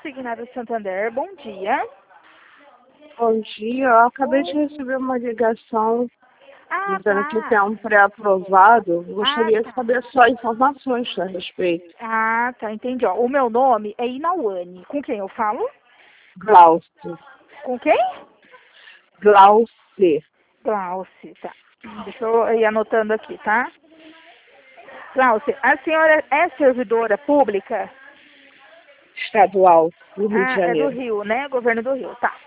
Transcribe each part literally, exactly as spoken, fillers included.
Consignado Santander, bom dia. Bom dia, eu acabei de receber uma ligação Ah, dizendo que tá. tem um pré-aprovado. Gostaria Ah, de tá. saber só informações a respeito. Ah, tá, entendi. Ó, o meu nome é Inauane. Com quem eu falo? Glauce. Com quem? Glauce. Glauce, tá. Deixa eu ir anotando aqui, tá? Glauce, a senhora é servidora pública? Estadual do Rio de Ah, é do Janeiro. Rio, né? Governo do Rio, tá.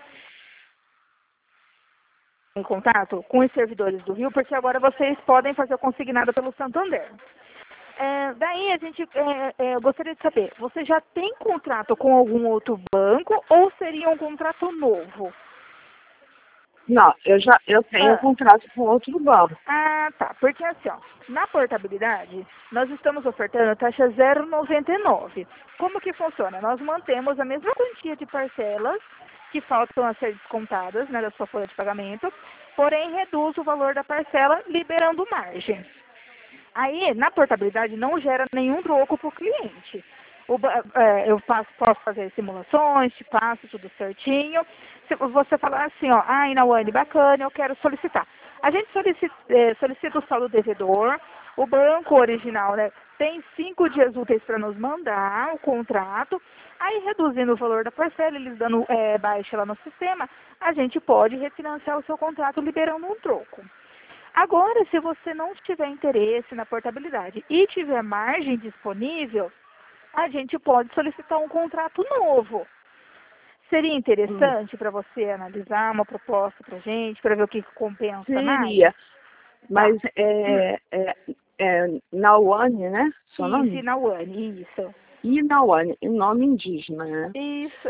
Em contato com os servidores do Rio, porque agora vocês podem fazer o consignado pelo Santander. É, daí a gente é, é, eu gostaria de saber, você já tem contrato com algum outro banco ou seria um contrato novo? Não, eu já eu tenho Ah, contrato com outro banco. ah, tá. Porque assim, ó, na portabilidade, nós estamos ofertando a taxa zero vírgula noventa e nove. Como que funciona? Nós mantemos a mesma quantia de parcelas que faltam a ser descontadas, né, da sua folha de pagamento, porém reduz o valor da parcela, liberando margem. Aí, na portabilidade, não gera nenhum troco para o cliente. O ba- é, eu passo- posso fazer simulações, te passo tudo certinho. Se você falar assim, ó, ah, Inauane, bacana, eu quero solicitar. A gente solicita, é, solicita o saldo devedor, o banco original, né, tem cinco dias úteis para nos mandar o contrato. Aí, reduzindo o valor da parcela, eles dando é, baixa lá no sistema, a gente pode refinanciar o seu contrato liberando um troco. Agora, se você não tiver interesse na portabilidade e tiver margem disponível, a gente pode solicitar um contrato novo. Seria Hum, interessante para você analisar uma proposta para a gente, para ver o que compensa mais? seria, Tá. mas Hum. é, é, é Nauane, né? Seu Isso, nome? Inauane, isso. Inauane, e nome indígena, né? Isso.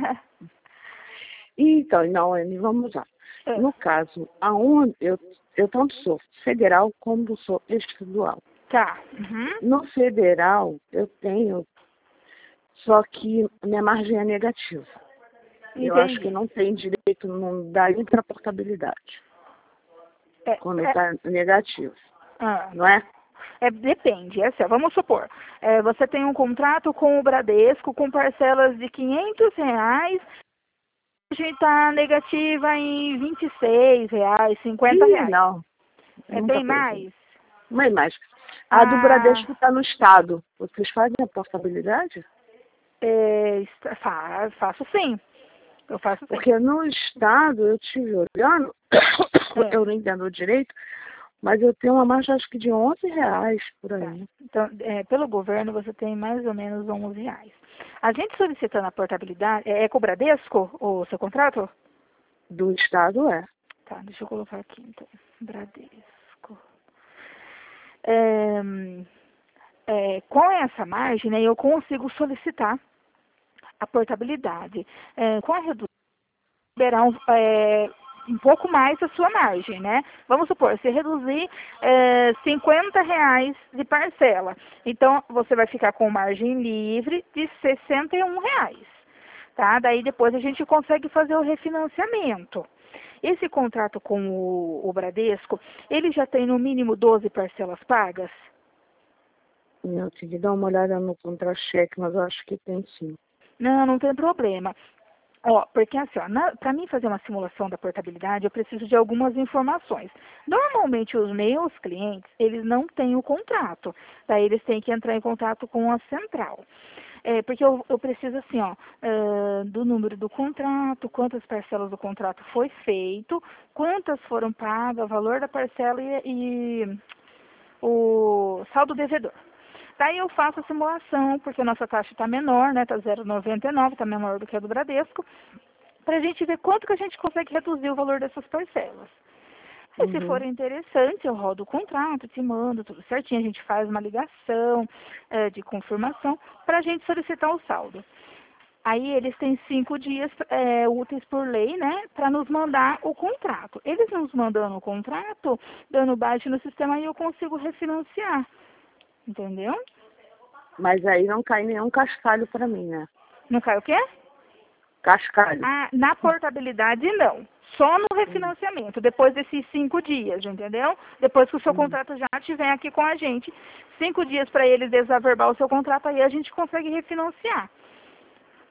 Então, Nauane, vamos lá. É, No caso, aonde eu, eu tanto sou federal como sou estadual. tá. Uhum. No federal, eu tenho, só que minha margem é negativa. Eu acho que Entendi. não tem direito, não dá nem para portabilidade, É, quando é, está negativo, ah. não é? É, depende, é assim, ó, vamos supor, é, você tem um contrato com o Bradesco com parcelas de quinhentos reais, a gente está negativa em vinte e seis reais, cinquenta Ih, reais. não, é É muita bem coisa. mais? Não é mais. A do Ah, Bradesco está no estado. Vocês fazem a portabilidade? é, está- fa- faço sim, eu faço sim. Porque no estado, eu estive olhando, É, eu não entendo direito, mas eu tenho uma margem acho que de onze reais por tá. aí. Então, é, pelo governo você tem mais ou menos onze reais. A gente solicitando a portabilidade, é, é com o Bradesco o seu contrato? Do estado é. Tá, deixa eu colocar aqui então, Bradesco. É, é, com essa margem, né, eu consigo solicitar a portabilidade. É, com a redução, liberar um, é, um pouco mais a sua margem, né? Vamos supor, se reduzir é, cinquenta reais de parcela, então você vai ficar com margem livre de sessenta e um reais, tá? Daí depois a gente consegue fazer o refinanciamento. Esse contrato com o, o Bradesco, ele já tem no mínimo doze parcelas pagas? Eu tenho que dar uma olhada no contra-cheque, mas eu acho que tem sim. Não, não tem problema. Ó, porque assim, ó, para mim fazer uma simulação da portabilidade, eu preciso de algumas informações. Normalmente os meus clientes, eles não têm o contrato, daí eles têm que entrar em contato com a central. É, porque eu, eu preciso assim, ó, uh, do número do contrato, quantas parcelas do contrato foi feito, quantas foram pagas, valor da parcela e, e o saldo devedor. Daí eu faço a simulação, porque a nossa taxa está menor, né? Está zero vírgula noventa e nove, está menor do que a do Bradesco, para a gente ver quanto que a gente consegue reduzir o valor dessas parcelas. E se for Uhum. interessante, eu rodo o contrato, te mando tudo certinho, a gente faz uma ligação é, de confirmação para a gente solicitar o saldo. Aí eles têm cinco dias é, úteis por lei, né, para nos mandar o contrato. Eles nos mandando o contrato, dando baixa no sistema, aí eu consigo refinanciar. Entendeu? Mas aí não cai nenhum cascalho para mim, né? Não cai o quê? Cascalho. Ah, na portabilidade, não. Só no Hum, refinanciamento, depois desses cinco dias, entendeu? Depois que o seu hum. contrato já estiver aqui com a gente. Cinco dias para eles desaverbar o seu contrato, aí a gente consegue refinanciar.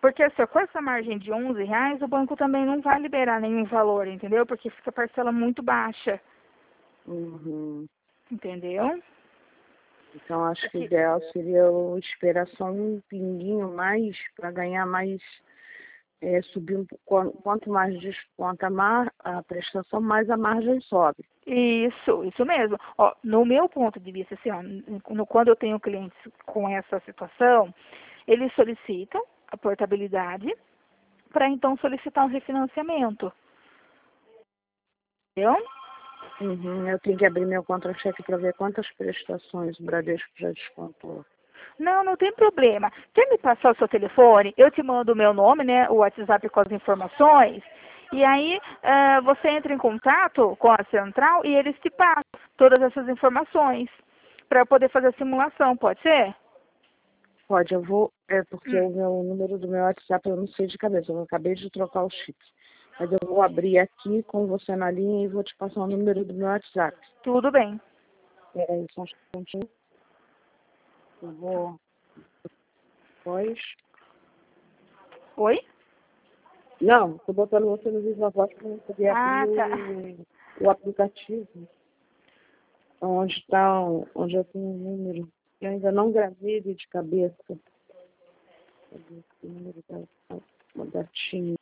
Porque assim, ó, com essa margem de onze reais, o banco também não vai liberar nenhum valor, entendeu? Porque fica a parcela muito baixa, Uhum. entendeu? Então, acho que o Porque, ideal seria eu esperar só um pinguinho mais para ganhar mais, é, subir um pouco. Quanto mais desconta a, mar, a prestação, mais a margem sobe. isso, isso mesmo. Ó, no meu ponto de vista, assim, ó, no, quando eu tenho clientes com essa situação, eles solicitam a portabilidade para então solicitar um refinanciamento, entendeu? Uhum. Eu tenho que abrir meu contra-cheque para ver quantas prestações o Bradesco já descontou. Não, não tem problema. Quer me passar o seu telefone? Eu te mando o meu nome, né? O WhatsApp com as informações. E aí eh, você entra em contato com a central e eles te passam todas essas informações para poder fazer a simulação, pode ser? Pode, eu vou, é porque Hum, o meu número do meu WhatsApp eu não sei de cabeça, eu acabei de trocar o chip. Mas eu vou abrir aqui com você na linha e vou te passar o número do meu WhatsApp. tudo bem. Peraí, só um instantinho. Eu vou depois. Oi? Não, tô botando você no Viva Voz para você poder abrir Ah, tá. o, o aplicativo onde está, onde eu tenho o número. Eu ainda não gravei ele de cabeça. Cadê esse número da uma gatinha?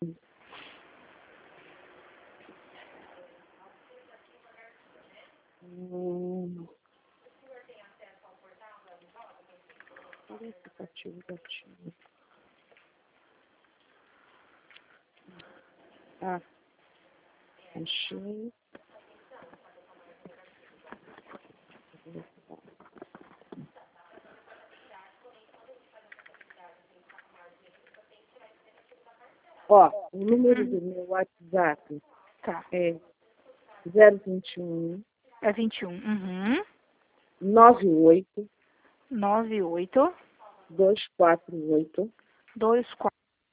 Hum, cadê esse aplicativo gatinho? Ah, achei. Ó, o número Hum, do meu WhatsApp tá. é zero vinte e um É vinte e um. Uhum. nove oito nove oito dois quatro oito dois quatro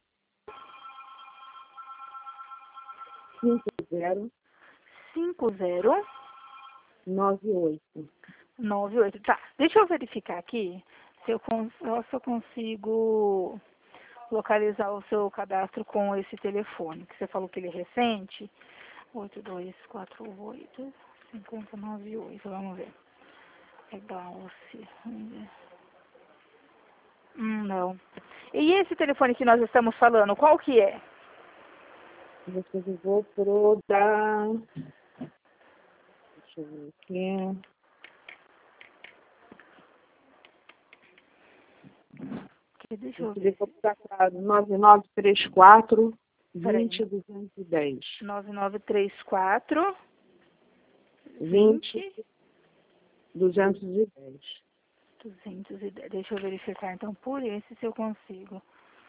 cinco zero cinco zero nove oito. nove oito. Tá. Deixa eu verificar aqui se eu, cons se eu consigo localizar o seu cadastro com esse telefone, que você falou que ele é recente. oito dois quatro oito cinco zero nove oito. Vamos ver. Legal. se- vamos ver. Hum, não. E esse telefone que nós estamos falando, qual que é? Depois eu vou pro da. Deixa eu ver aqui. Que- Deixa Eu eu queria ver. colocar nove nove três quatro Peraí. vinte duzentos e dez. nove nove três quatro vinte vinte duzentos e dez. duzentos e dez. Deixa eu verificar então por esse se eu consigo.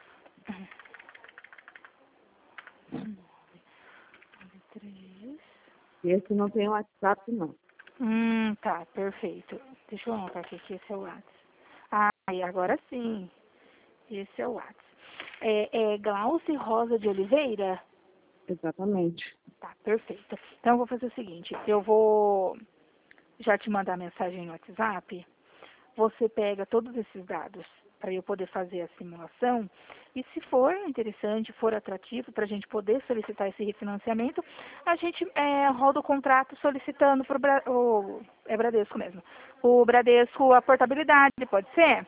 Três. Esse não tem WhatsApp, não. Hum, tá, perfeito. Deixa eu anotar aqui que esse é o WhatsApp. Ah, e agora sim. Esse é o WhatsApp. É, é Glauce Rosa de Oliveira? Exatamente. Tá, perfeito. Então eu vou fazer o seguinte, eu vou já te mandar mensagem no WhatsApp. Você pega todos esses dados para eu poder fazer a simulação e se for interessante, for atrativo para a gente poder solicitar esse refinanciamento, a gente é, roda o contrato solicitando para o é Bradesco mesmo, o Bradesco a portabilidade, pode ser?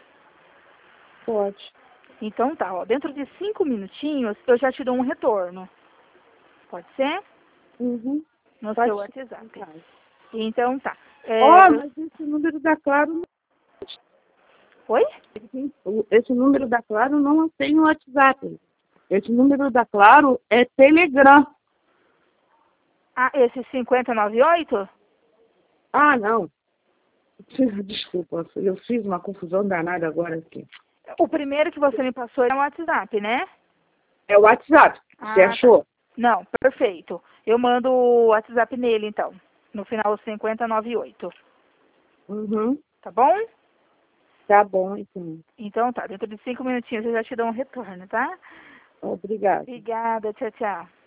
Pode. Então tá, ó, dentro de cinco minutinhos eu já te dou um retorno, pode ser? Uhum. No Pode seu ser. WhatsApp. Então tá. Ó, É, eu- mas esse número da Claro, Oi? esse número da Claro não tem no WhatsApp. Esse número da Claro é Telegram. Ah, esse cinquenta e noventa e oito? Ah, não. Desculpa, eu fiz uma confusão danada agora aqui. O primeiro que você me passou é o WhatsApp, né? É o WhatsApp. Você Ah, tá. achou? Não, perfeito. Eu mando o WhatsApp nele, então. No final, cinquenta e noventa e oito. Uhum. Tá bom? Tá bom, então. Então tá, dentro de cinco minutinhos eu já te dou um retorno, tá? Obrigada. Obrigada, tchau, tchau.